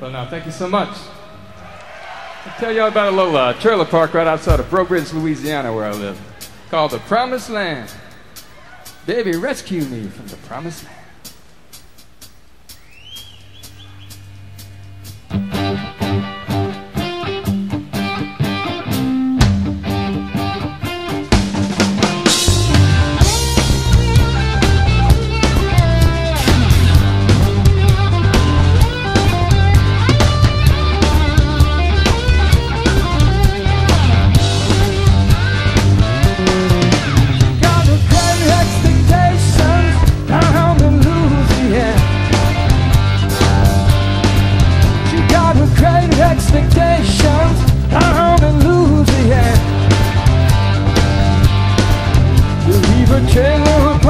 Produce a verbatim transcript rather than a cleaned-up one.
So now, thank you so much. I'll tell y'all about a little uh, trailer park right outside of Breaux Bridge, Louisiana, where I live, called the Promised Land. Baby, rescue me from the Promised Land. Expectations down in Louisiana. You leave a trailer